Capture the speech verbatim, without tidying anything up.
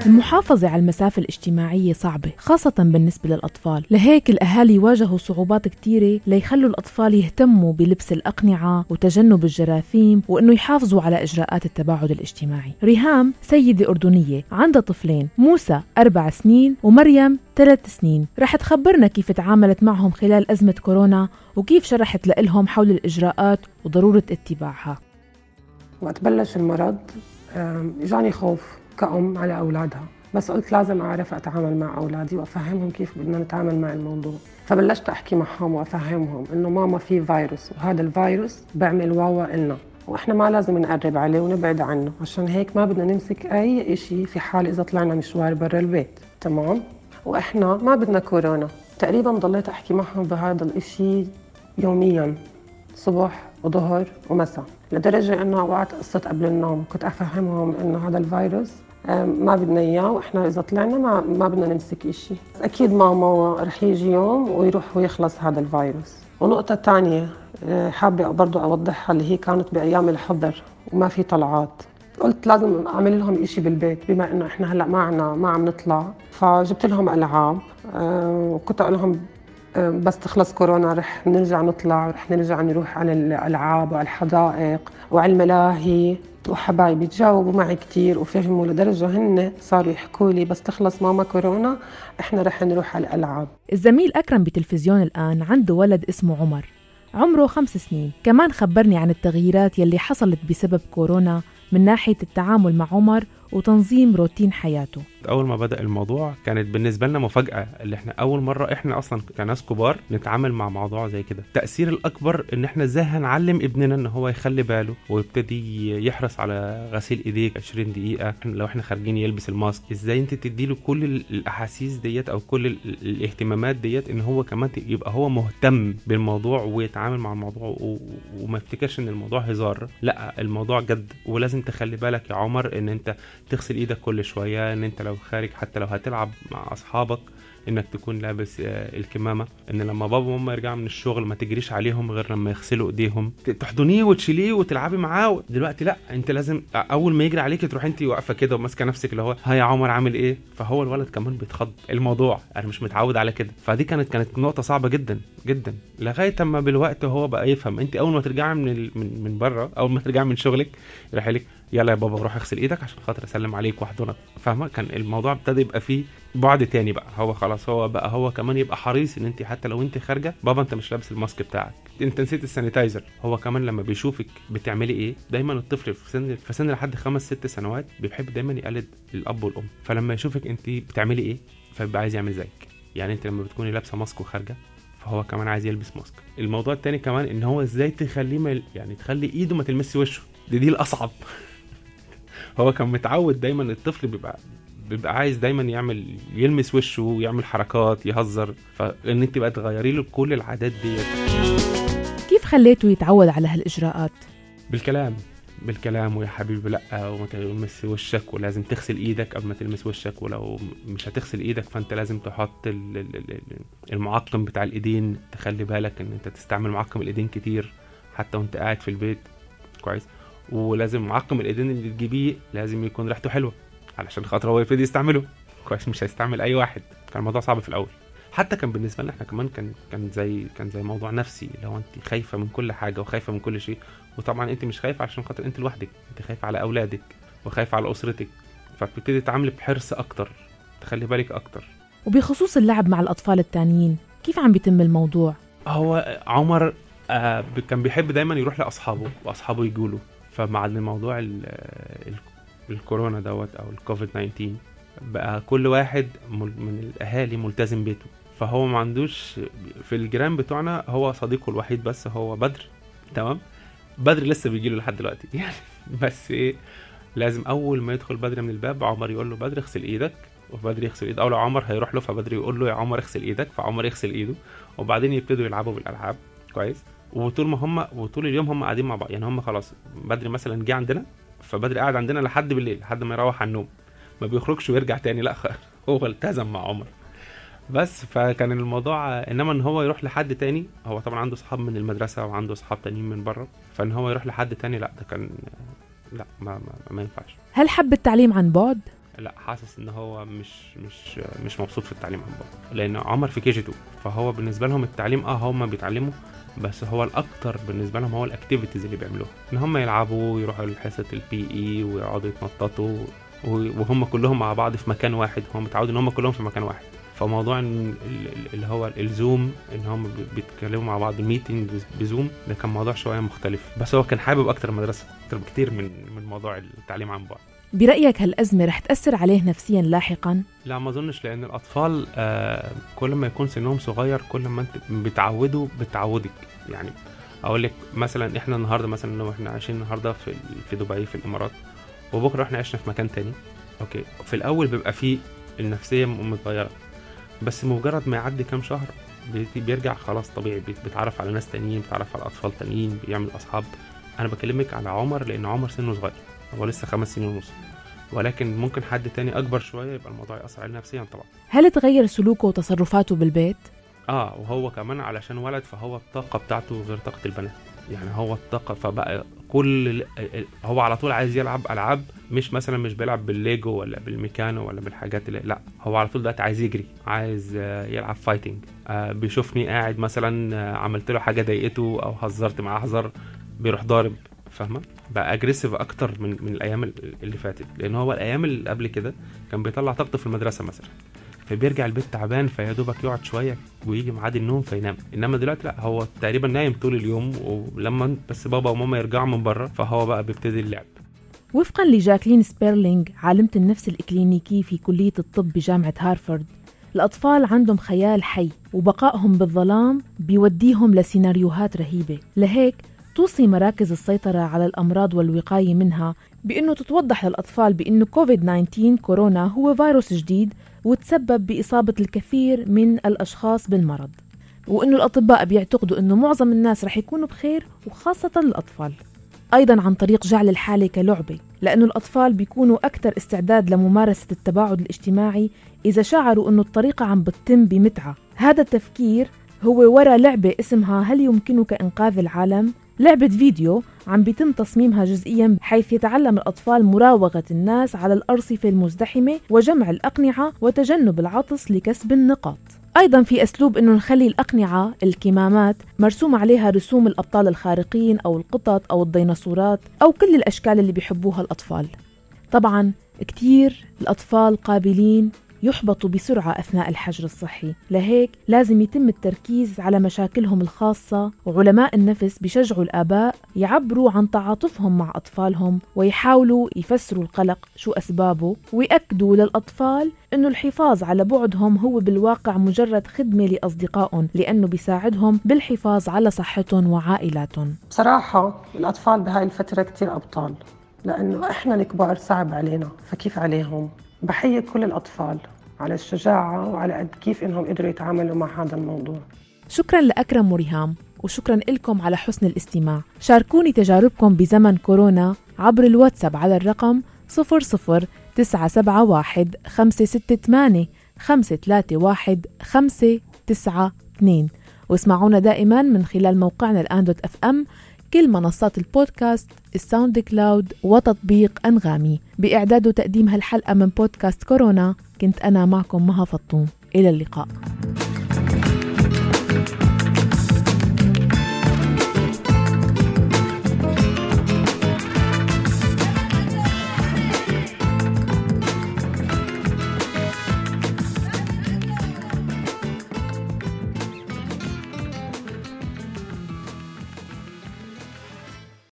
المحافظة على المسافة الاجتماعية صعبة خاصة بالنسبة للأطفال، لهيك الأهالي واجهوا صعوبات كتيرة ليخلوا الأطفال يهتموا بلبس الأقنعة وتجنب الجراثيم وإنه يحافظوا على إجراءات التباعد الاجتماعي. ريهام سيدة أردنية عندها طفلين، موسى أربع سنين ومريم ثلاث سنين، رح تخبرنا كيف تعاملت معهم خلال أزمة كورونا وكيف شرحت لهم حول الإجراءات وضرورة اتباعها. وقت بلش المرض جاني خوف كأم على أولادها، بس قلت لازم أعرف أتعامل مع أولادي وأفهمهم كيف بدنا نتعامل مع الموضوع. فبلشت أحكي معهم وأفهمهم إنه ماما في فيروس، وهذا الفيروس بيعمل واوا إلنا، وإحنا ما لازم نقرب عليه ونبعد عنه، عشان هيك ما بدنا نمسك أي إشي في حال إذا طلعنا مشوار برا البيت. تمام؟ وإحنا ما بدنا كورونا. تقريبا ضليت أحكي معهم بهذا الإشي يوميا، صبح وظهر ومساء، لدرجة إنه أوقات قصة قبل النوم كنت أفهمهم إنه هذا الفيروس ما بدنا إياه، وإحنا إذا طلعنا ما, ما بدنا نمسك إشي. أكيد ماما رح يجي يوم ويروح ويخلص هذا الفيروس. ونقطة تانية حابة برضو أوضحها، اللي هي كانت بأيام الحظر وما في طلعات، قلت لازم أعمل لهم إشي بالبيت بما إنه إحنا هلأ ما عنا ما عم نطلع. فجبت لهم ألعاب وكنت أقول لهم بس تخلص كورونا رح نرجع نطلع، رح نرجع نروح على الألعاب وعلى الحدائق وعلى الملاهي. وحبايبي تجاوبوا معي كتير وفهموا، لدرجة هن صاروا يحكوا لي بس تخلص ماما كورونا احنا رح نروح على الألعاب. الزميل أكرم بتلفزيون الآن عنده ولد اسمه عمر، عمره خمس سنين، كمان خبرني عن التغييرات يلي حصلت بسبب كورونا من ناحية التعامل مع عمر وتنظيم روتين حياته. أول ما بدأ الموضوع كانت بالنسبة لنا مفاجأة، اللي احنا أول مرة احنا أصلا كناس كبار نتعامل مع موضوع زي كده. التأثير الأكبر إن احنا ازاي هنعلم ابننا إن هو يخلي باله ويبتدي يحرص على غسيل إيديك عشرين دقيقة، لو احنا خارجين يلبس الماسك، ازاي انت تديله كل الأحاسيس ديت أو كل الاهتمامات ديت، إن هو كمان يبقى هو مهتم بالموضوع ويتعامل مع الموضوع وما يفتكرش إن الموضوع هزار، لا الموضوع جد. ولازم تخلي بالك يا عمر إن انت تغسل إيدك كل شوية، إن انت لو خارج حتى لو هتلعب مع أصحابك انك تكون لابس الكمامة، ان لما بابا وماما يرجعوا من الشغل ما تجريش عليهم غير لما يغسلوا ايديهم، تحضنيه وتشيليه وتلعبي معاه. دلوقتي لا، انت لازم اول ما يجري عليك تروح انت واقفه كده وماسكه نفسك اللي هو ها يا عمر عامل ايه. فهو الولد كمان بيتخض، الموضوع انا مش متعود على كده. فدي كانت كانت نقطه صعبه جدا جدا، لغايه اما بالوقت هو بقى يفهم. انت اول ما ترجعي من من, من بره، اول ما ترجعي من شغلك يروح لك يلا يا بابا روح اغسل ايدك عشان خاطر اسلم عليك واحضنك، فاهمه؟ كان الموضوع ابتدى يبقى فيه بعد تاني بقى. هو خلاص هو بقى هو كمان يبقى حريص ان انت حتى لو انت خارجه بابا انت مش لابس الماسك بتاعك، انت نسيت السانيتايزر. هو كمان لما بيشوفك بتعملي ايه، دايما الطفل في سن في سن لحد خمس ست سنوات بيحب دايما يقلد الاب والام، فلما يشوفك انت بتعملي ايه فبيبقى عايز يعمل زيك. يعني انت لما بتكوني لابسه ماسك وخارجه فهو كمان عايز يلبس ماسك. الموضوع التاني كمان ان هو ازاي تخليه يعني تخلي ايده ما تلمسش وشه، دي دي الاصعب. هو كان متعود دايما الطفل بيبقى بيبقى عايز دايما يعمل يلمس وشه ويعمل حركات يهزر، فان انت بقى تغيري له كل العادات دي. كيف خليته يتعود على هالاجراءات؟ بالكلام بالكلام ويا حبيبي لا وما تلمس وشك ولازم تغسل ايدك قبل ما تلمس وشك، ولو مش هتغسل ايدك فانت لازم تحط المعقم بتاع الايدين، تخلي بالك ان انت تستعمل معقم الايدين كتير حتى وانت قاعد في البيت كويس. ولازم معقم الايدين اللي تجيبيه لازم يكون ريحته حلوه علشان خاطر هو يبتدي يستعمله كويس، مش هيستعمل اي واحد. كان الموضوع صعب في الاول، حتى كان بالنسبه لنا احنا كمان كان كان زي كان زي موضوع نفسي، اللي هو انت خايفه من كل حاجه وخايفه من كل شيء. وطبعا انت مش خايفه عشان خاطر انت لوحدك، انت خايفه على اولادك وخايفه على اسرتك، فبتبتدي تتعاملي بحرص اكتر، تخلي بالك اكتر. وبخصوص اللعب مع الاطفال التانيين كيف عم بيتم الموضوع؟ هو عمر آه كان بيحب دايما يروح لاصحابه واصحابه يقولوا، فمع الموضوع الكورونا دوت او الكوفيد تسعة عشر بقى كل واحد من الاهالي ملتزم بيته، فهو ما عندوش في الجيران بتوعنا هو صديقه الوحيد بس هو بدر. تمام، بدر لسه بيجيله لحد دلوقتي يعني، بس ايه لازم اول ما يدخل بدر من الباب عمر يقول له بدر اغسل ايدك، وبدر يغسل ايده، او لو عمر هيروح له فبدر يقول له يا عمر اغسل ايدك، فعمر يغسل ايده، وبعدين يبتدوا يلعبوا بالالعاب كويس. وطول ما هم وطول اليوم هم قاعدين مع بعض، يعني هم خلاص بدر مثلا جه عندنا فبدر قاعد عندنا لحد بالليل لحد ما يروح على النوم، ما بيخرجش ويرجع تاني، لا هو التزم مع عمر بس. فكان الموضوع انما ان هو يروح لحد تاني، هو طبعا عنده اصحاب من المدرسه وعنده اصحاب تانيين من بره، فان هو يروح لحد تاني لا ده كان لا ما ما, ما ينفعش. هل حب التعليم عن بعد؟ لا حاسس ان هو مش مش مش مبسوط في التعليم عن بعد، لان عمر في كي جي اتنين، فهو بالنسبه لهم التعليم اه هم بيتعلموا، بس هو الاكتر بالنسبه لهم هو الاكتيفيتيز اللي بيعملوها، ان هم يلعبوا ويروحوا لحصه البي اي ويقعدوا يتنططوا وهم كلهم مع بعض في مكان واحد، هم متعودين ان هم كلهم في مكان واحد. فموضوع اللي هو الزوم ان هم بيتكلموا مع بعض ميتنج بزوم ده كان موضوع شويه مختلف، بس هو كان حابب اكتر المدرسه اكتر بكتير من من موضوع التعليم عن بعد. برأيك هالأزمة رح تأثر عليه نفسيا لاحقا؟ لا ما اظنش، لان الاطفال آه كل ما يكون سنهم صغير كل ما انت بتعوده بتعودك. يعني اقول لك مثلا احنا النهارده مثلا لو احنا عايشين النهارده في في دبي في الامارات، وبكره احنا عشنا في مكان تاني، اوكي في الاول بيبقى فيه النفسيه متغيره، بس مجرد ما يعدي كام شهر بيرجع خلاص طبيعي، بيتعرف على ناس تانيين، بيتعرف على اطفال تانيين، بيعمل اصحاب. انا بكلمك على عمر لان عمر سنه صغير، هو لسه خمس سنين ونص، ولكن ممكن حد تاني اكبر شويه يبقى الموضوع يأثر عليه نفسيا طبعا. هل تغير سلوكه وتصرفاته بالبيت؟ اه وهو كمان علشان ولد فهو الطاقه بتاعته غير طاقه البنات، يعني هو الطاقه فبقى كل هو على طول عايز يلعب العاب، مش مثلا مش بيلعب بالليجو ولا بالميكانو ولا بالحاجات اللي لا، هو على طول دلوقتي عايز يجري، عايز يلعب فايتنج. آه بيشوفني قاعد مثلا عملت له حاجه ضايقته او هزرت معاه هزار بيروح ضارب، فاهمه؟ بقى اجريسيف اكتر من من الايام اللي فاتت، لان هو الايام اللي قبل كده كان بيطلع طاقته في المدرسه مثلا، فبيرجع البيت تعبان فيا دوبك يقعد شويه ويجي ميعاد النوم فينام. انما دلوقتي لا، هو تقريبا نايم طول اليوم، ولما بس بابا وماما يرجعوا من بره فهو بقى بيبتدي اللعب. وفقا لجاكلين سبيرلينغ عالمة النفس الإكلينيكي في كلية الطب بجامعة هارفارد، الأطفال عندهم خيال حي، وبقائهم بالظلام بيوديهم لسيناريوهات رهيبة. لهيك توصي مراكز السيطرة على الأمراض والوقاية منها بأنه تتوضح للأطفال بأنه كوفيد تسعة عشر كورونا هو فيروس جديد وتسبب بإصابة الكثير من الأشخاص بالمرض، وأنه الأطباء بيعتقدوا أنه معظم الناس رح يكونوا بخير وخاصة الأطفال. أيضاً عن طريق جعل الحالة كلعبة، لأنه الأطفال بيكونوا أكثر استعداد لممارسة التباعد الاجتماعي إذا شعروا أنه الطريقة عم بتتم بمتعة. هذا التفكير هو وراء لعبة اسمها هل يمكنك إنقاذ العالم؟ لعبة فيديو عم بيتم تصميمها جزئياً حيث يتعلم الأطفال مراوغة الناس على الأرصفة المزدحمة وجمع الأقنعة وتجنب العطس لكسب النقاط. أيضاً في أسلوب أنه نخلي الأقنعة الكمامات مرسوم عليها رسوم الأبطال الخارقين أو القطط أو الديناصورات أو كل الأشكال اللي بيحبوها الأطفال. طبعاً كتير الأطفال قابلين يحبطوا بسرعة أثناء الحجر الصحي، لهيك لازم يتم التركيز على مشاكلهم الخاصة، وعلماء النفس بيشجعوا الآباء يعبروا عن تعاطفهم مع أطفالهم ويحاولوا يفسروا القلق شو أسبابه، ويأكدوا للأطفال أنه الحفاظ على بعدهم هو بالواقع مجرد خدمة لأصدقائهم، لأنه بيساعدهم بالحفاظ على صحتهم وعائلاتهم. بصراحة الأطفال بهاي الفترة كتير أبطال، لأنه إحنا الكبار صعب علينا، فكيف عليهم؟ بحيي كل الأطفال على الشجاعة وعلى قد كيف إنهم قدروا يتعاملوا مع هذا الموضوع. شكراً لأكرم وريهام، وشكراً لكم على حسن الاستماع. شاركوني تجاربكم بزمن كورونا عبر الواتساب على الرقم صفر صفر تسعة سبعة واحد خمسة ستة ثمانية خمسة ثلاثة واحد خمسة تسعة اثنين، واسمعونا دائماً من خلال موقعنا الآن دوت أف أم، كل منصات البودكاست، الساوند كلاود وتطبيق أنغامي. بإعداد وتقديم هالحلقة من بودكاست كورونا كنت أنا معكم مها فطوم. إلى اللقاء.